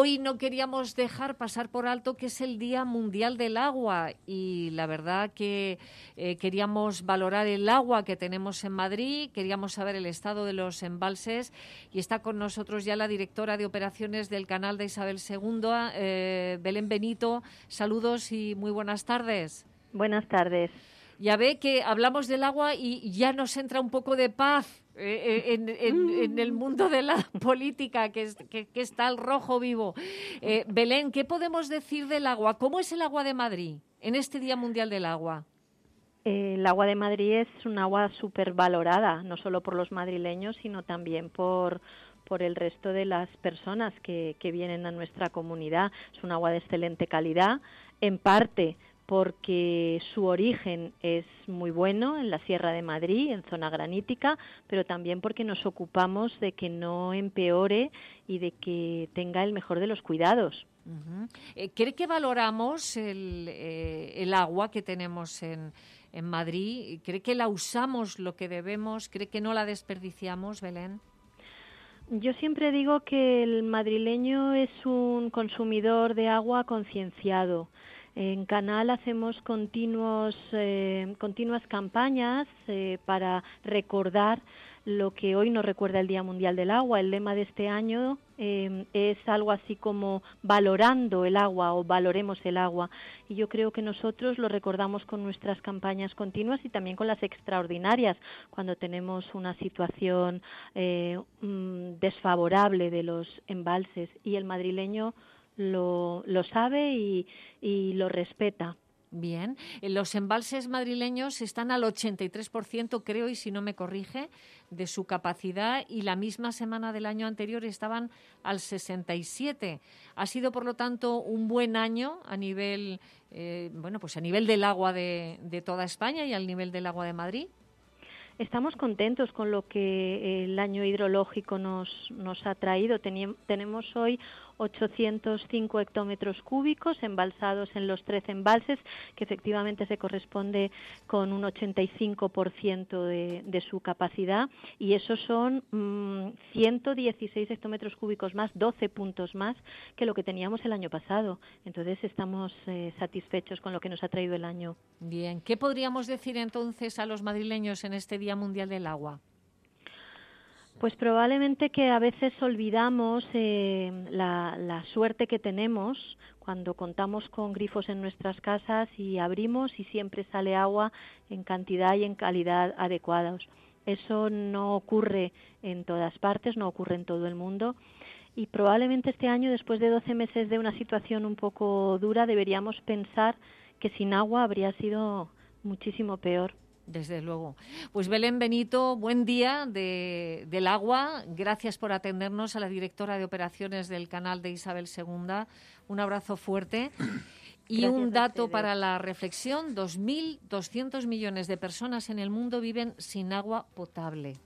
hoy no queríamos dejar pasar por alto que es el Día Mundial del Agua y la verdad que queríamos valorar el agua que tenemos en Madrid, queríamos saber el estado de los embalses y está con nosotros ya la directora de operaciones del canal de Isabel II, Belén Benito. Saludos y muy buenas tardes. Buenas tardes. Ya ve que hablamos del agua y ya nos entra un poco de paz en el mundo de la política, que está el rojo vivo. Belén, ¿qué podemos decir del agua? ¿Cómo es el agua de Madrid en este Día Mundial del Agua? El agua de Madrid es un agua súper valorada, no solo por los madrileños, sino también por el resto de las personas que vienen a nuestra comunidad. Es un agua de excelente calidad, en parte porque su origen es muy bueno en la Sierra de Madrid, en zona granítica, pero también porque nos ocupamos de que no empeore y de que tenga el mejor de los cuidados. Uh-huh. ¿Cree que valoramos el agua que tenemos en Madrid? ¿Cree que la usamos lo que debemos? ¿Cree que no la desperdiciamos, Belén? Yo siempre digo que el madrileño es un consumidor de agua concienciado. En Canal hacemos continuas campañas para recordar lo que hoy nos recuerda el Día Mundial del Agua. El lema de este año es algo así como valorando el agua o valoremos el agua. Y yo creo que nosotros lo recordamos con nuestras campañas continuas y también con las extraordinarias, cuando tenemos una situación desfavorable de los embalses. Y el madrileño lo sabe y lo respeta. Bien, los embalses madrileños están al 83%, creo, y si no me corrige, de su capacidad, y la misma semana del año anterior estaban al 67%. Ha sido, por lo tanto, un buen año a nivel, a nivel del agua de toda España y al nivel del agua de Madrid. Estamos contentos con lo que el año hidrológico nos ha traído. Tenemos hoy 805 hectómetros cúbicos embalsados en los 13 embalses, que efectivamente se corresponde con un 85% de su capacidad, y esos son 116 hectómetros cúbicos más, 12 puntos más que lo que teníamos el año pasado. Entonces estamos satisfechos con lo que nos ha traído el año. Bien, ¿qué podríamos decir entonces a los madrileños en este Día Mundial del Agua? Pues probablemente que a veces olvidamos la suerte que tenemos cuando contamos con grifos en nuestras casas y abrimos y siempre sale agua en cantidad y en calidad adecuados. Eso no ocurre en todas partes, no ocurre en todo el mundo, y probablemente este año, después de 12 meses de una situación un poco dura, deberíamos pensar que sin agua habría sido muchísimo peor. Desde luego. Pues Belén Benito, buen día del agua. Gracias por atendernos, a la directora de operaciones del canal de Isabel II. Un abrazo fuerte. Y gracias. Un dato para la reflexión: 2.200 millones de personas en el mundo viven sin agua potable.